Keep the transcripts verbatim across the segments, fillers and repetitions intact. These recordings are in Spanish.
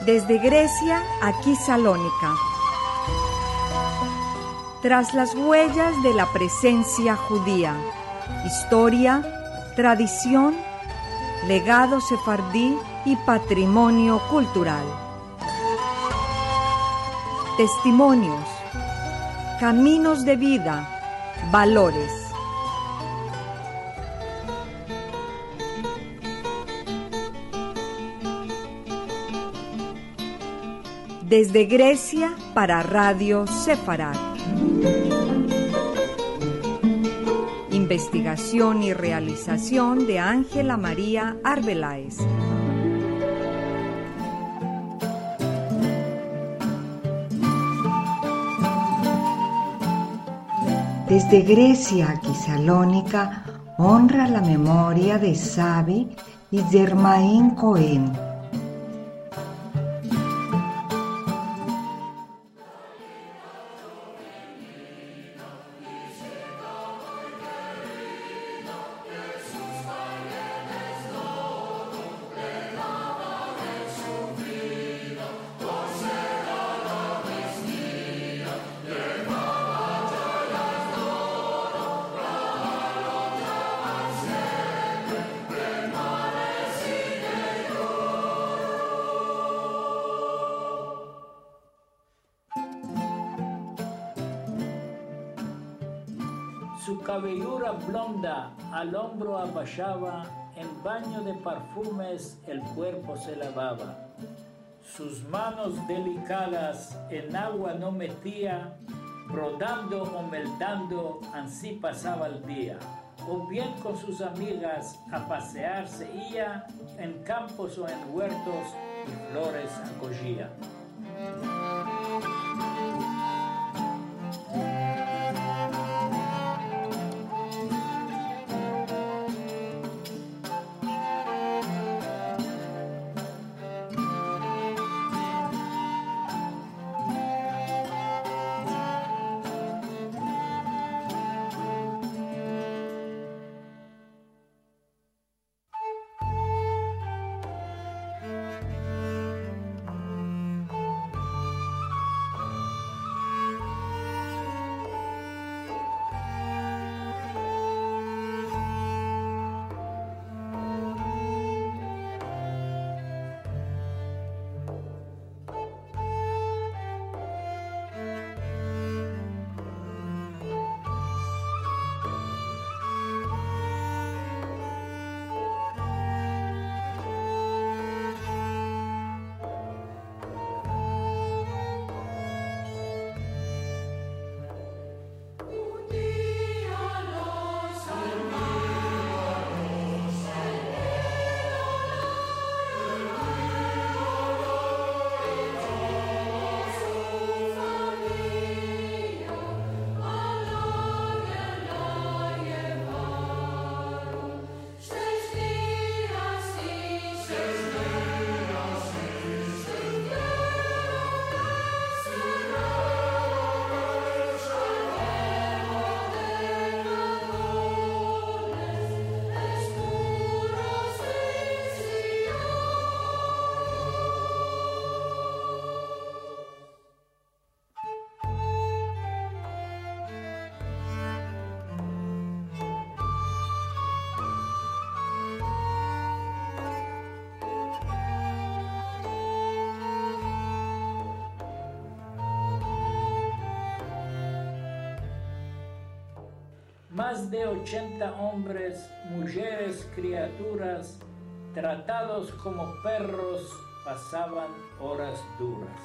Desde Grecia, aquí Salónica. Tras las huellas de la presencia judía, historia, tradición, legado sefardí y patrimonio cultural. Testimonios, caminos de vida, valores. Desde Grecia para Radio Sefarad. Investigación y realización de Ángela María Arbeláez. Desde Grecia aquí Salónica honra la memoria de Savi y Germain Cohen. Su cabellura blonda al hombro abaixaba, en baño de perfumes el cuerpo se lavaba. Sus manos delicadas en agua no metía, brodando o meldando, así pasaba el día. O bien con sus amigas a pasear se iba, en campos o en huertos y flores acogía. Más de ochenta hombres, mujeres, criaturas, tratados como perros, pasaban horas duras.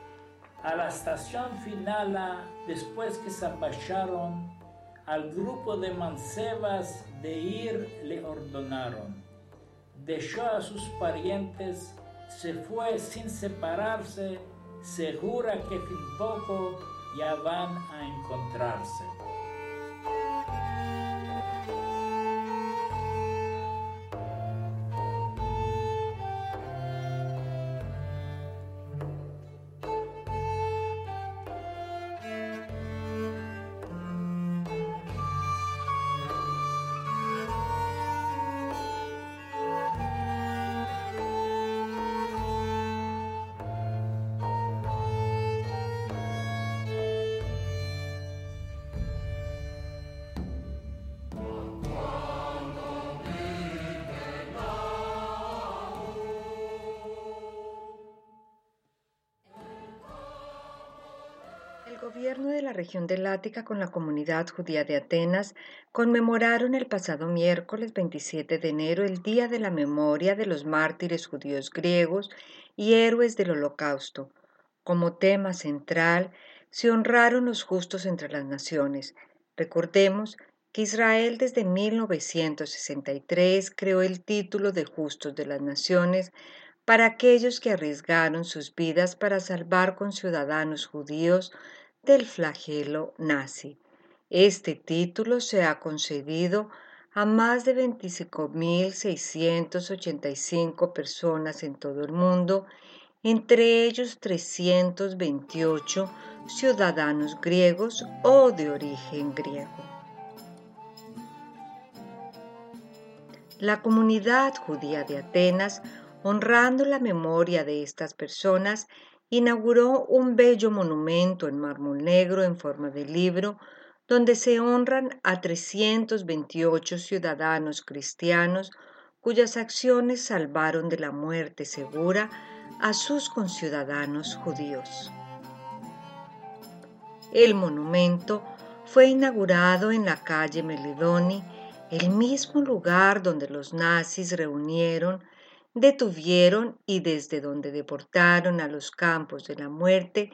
A la estación final, después que se apacharon, al grupo de mancebas de ir le ordenaron. Dejó a sus parientes, se fue sin separarse, segura que fin poco ya van a encontrarse. gobierno de la región del Ática con la comunidad judía de Atenas conmemoraron el pasado miércoles veintisiete de enero el Día de la Memoria de los Mártires Judíos Griegos y Héroes del Holocausto. Como tema central, se honraron los justos entre las naciones. Recordemos que Israel desde mil novecientos sesenta y tres creó el título de Justos de las Naciones para aquellos que arriesgaron sus vidas para salvar conciudadanos judíos del flagelo nazi. Este título se ha concedido a más de veinticinco mil seiscientas ochenta y cinco personas en todo el mundo, entre ellos trescientos veintiocho ciudadanos griegos o de origen griego. La comunidad judía de Atenas, honrando la memoria de estas personas, inauguró un bello monumento en mármol negro en forma de libro, donde se honran a trescientos veintiocho ciudadanos cristianos cuyas acciones salvaron de la muerte segura a sus conciudadanos judíos. El monumento fue inaugurado en la calle Melidoni, el mismo lugar donde los nazis reunieron, detuvieron y desde donde deportaron a los campos de la muerte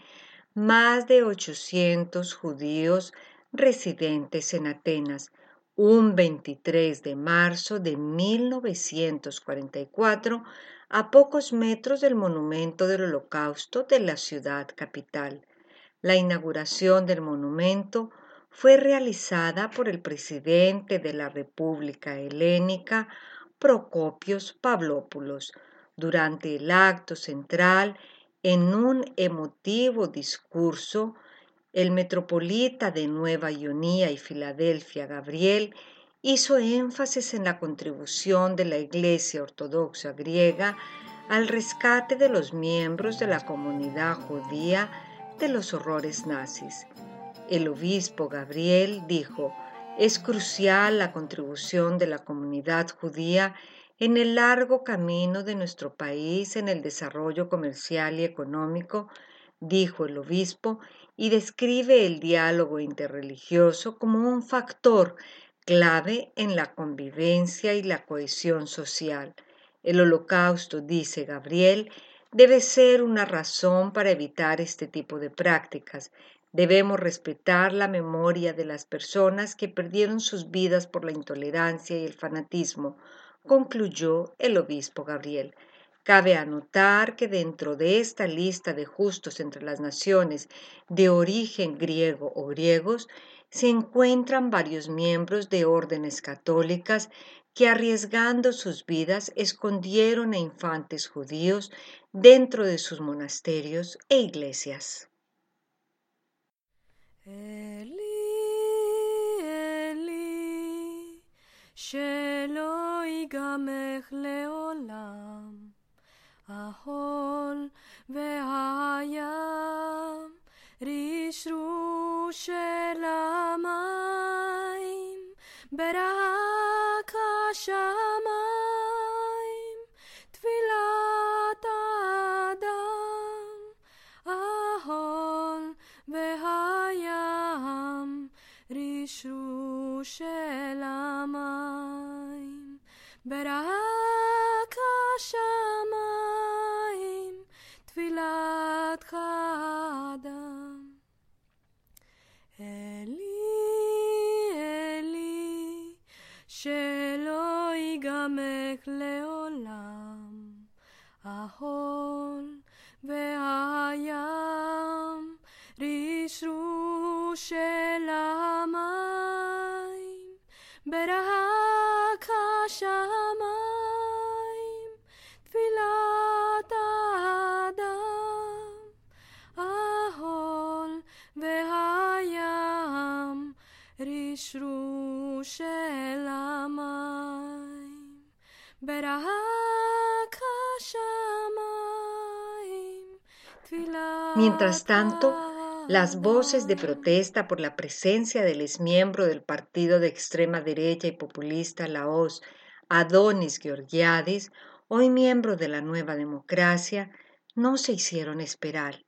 más de ochocientos judíos residentes en Atenas, un veintitrés de marzo de mil novecientos cuarenta y cuatro, a pocos metros del monumento del Holocausto de la ciudad capital. La inauguración del monumento fue realizada por el presidente de la República Helénica, Procopios Pavlopoulos, durante el acto central. En un emotivo discurso, el metropolita de Nueva Ionía y Filadelfia, Gabriel, hizo énfasis en la contribución de la Iglesia Ortodoxa griega al rescate de los miembros de la comunidad judía de los horrores nazis. El obispo Gabriel dijo: es crucial la contribución de la comunidad judía en el largo camino de nuestro país en el desarrollo comercial y económico, dijo el obispo, y describe el diálogo interreligioso como un factor clave en la convivencia y la cohesión social. El Holocausto, dice Gabriel, debe ser una razón para evitar este tipo de prácticas. Debemos respetar la memoria de las personas que perdieron sus vidas por la intolerancia y el fanatismo, concluyó el obispo Gabriel. Cabe anotar que dentro de esta lista de justos entre las naciones de origen griego o griegos se encuentran varios miembros de órdenes católicas que, arriesgando sus vidas, escondieron a infantes judíos dentro de sus monasterios e iglesias. Eli, Eli, shelo yigamech leolam, ahol ve'hayam, rishru shel hamayim, berak hashamayim, tfilat adam, ahol ve'hayam, rishru shel hamayim, berak hashamayim, tfilat adam. Eli, Eli, shelo yigamech leolam, ahol ve'hayam, rishru shel hamayim, berak hashamayim, tfilat adam, ahol ve'hayam, rishru shel hamayim, berak hashamayim, tfilat. Mientras tanto, las voces de protesta por la presencia del exmiembro del partido de extrema derecha y populista Laos, Adonis Georgiadis, hoy miembro de la Nueva Democracia, no se hicieron esperar.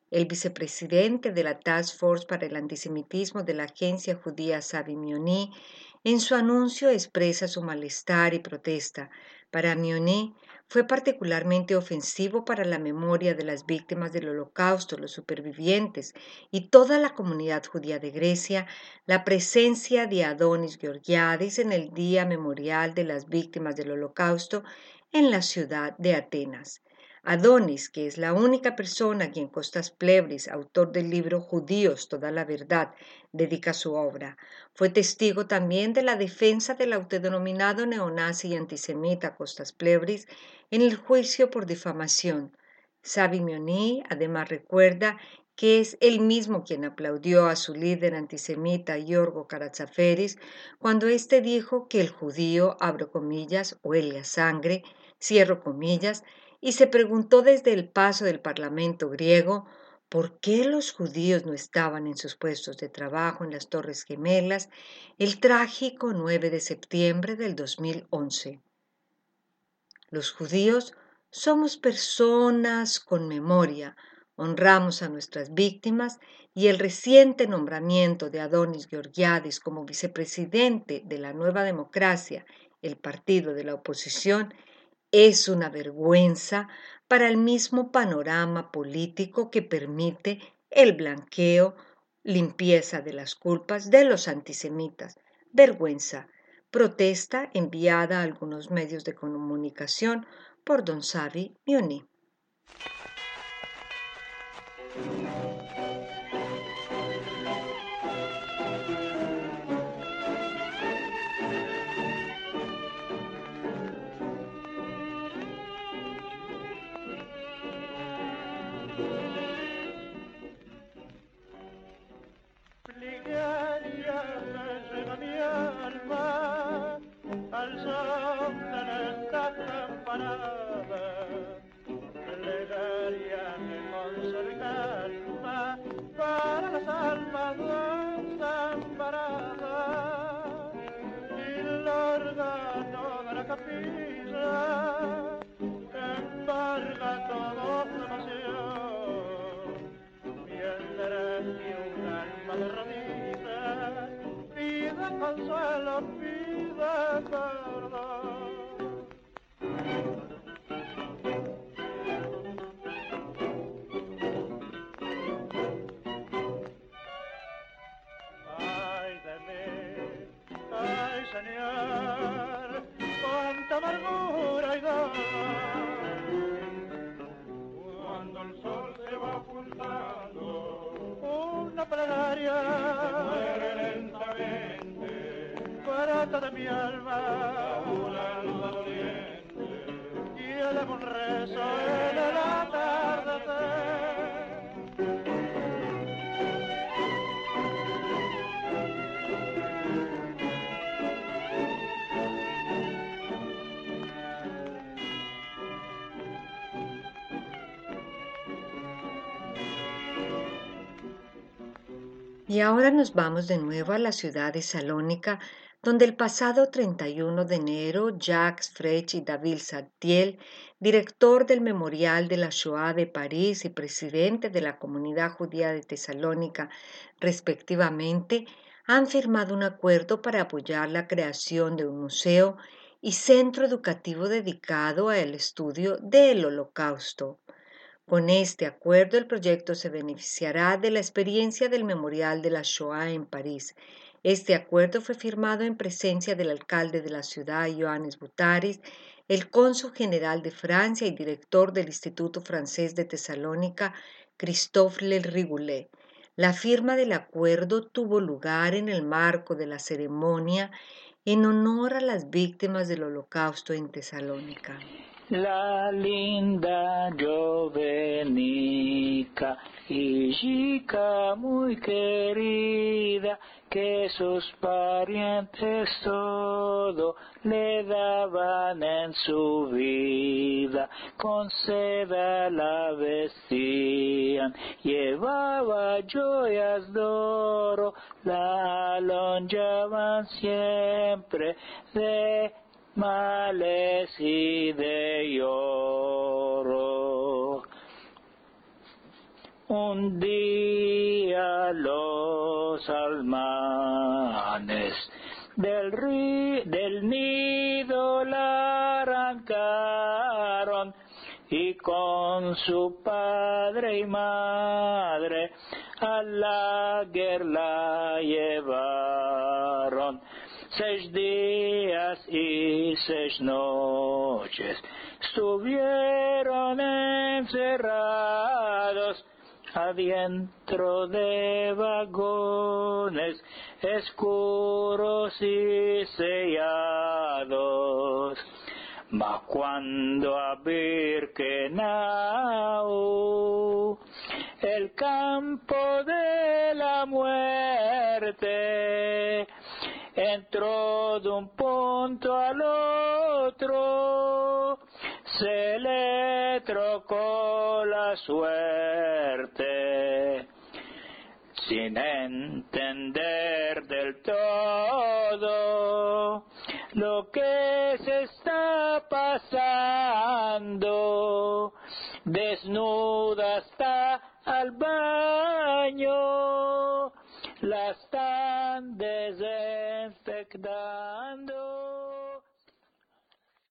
El vicepresidente de la Task Force para el Antisemitismo de la agencia judía Savi Mioni, en su anuncio expresa su malestar y protesta. Para Mioni, fue particularmente ofensivo para la memoria de las víctimas del Holocausto, los supervivientes y toda la comunidad judía de Grecia, la presencia de Adonis Georgiadis en el Día Memorial de las Víctimas del Holocausto en la ciudad de Atenas. Adonis, que es la única persona a quien Costas Plevris, autor del libro Judíos, toda la verdad, dedica su obra, fue testigo también de la defensa del autodenominado neonazi y antisemita Costas Plevris en el juicio por difamación. Savi Mioni además recuerda que es él mismo quien aplaudió a su líder antisemita Yorgo Karatzaferis cuando éste dijo que el judío, abro comillas, huele a sangre, cierro comillas, y se preguntó desde el paso del Parlamento griego por qué los judíos no estaban en sus puestos de trabajo en las Torres Gemelas el trágico nueve de septiembre del dos mil once. Los judíos somos personas con memoria, honramos a nuestras víctimas y el reciente nombramiento de Adonis Georgiadis como vicepresidente de la Nueva Democracia, el partido de la oposición, es una vergüenza para el mismo panorama político que permite el blanqueo, limpieza de las culpas de los antisemitas. Vergüenza. Protesta enviada a algunos medios de comunicación por don Savi Mioni. Para las almas desamparadas y el órgano de la capilla embarga toda emoción mientras que un alma de rodillas pide consuelo, pide perdón. Señor, cuánta amargura y dolor, cuando el sol se va ocultando, una plegaria se muere lentamente, barata de mi alma, una alma doliente, y eleva un rezo en el atardecer. Y ahora nos vamos de nuevo a la ciudad de Salónica, donde el pasado treinta y uno de enero Jacques Frech y David Saltiel, director del Memorial de la Shoah de París y presidente de la Comunidad Judía de Tesalónica, respectivamente, han firmado un acuerdo para apoyar la creación de un museo y centro educativo dedicado al estudio del Holocausto. Con este acuerdo, el proyecto se beneficiará de la experiencia del Memorial de la Shoah en París. Este acuerdo fue firmado en presencia del alcalde de la ciudad, Ioannis Boutaris, el cónsul general de Francia y director del Instituto Francés de Tesalónica, Christophe Le Rigoulet. La firma del acuerdo tuvo lugar en el marco de la ceremonia en honor a las víctimas del Holocausto en Tesalónica. La linda jovenica y chica muy querida, que sus parientes todo le daban en su vida, con seda la vestían, llevaba joyas de oro, la alonjaban siempre de males y de lloro. un día los almanes del, ri- del nido la arrancaron y con su padre y madre a la guerra la llevaron. Seis días y seis noches estuvieron encerrados adentro de vagones oscuros y sellados. Ma cuando a Birkenau, el campo de la muerte, entró de un punto al otro, se le trocó la suerte, sin entender del todo lo que se está pasando, desnuda está al baño, la están desechando.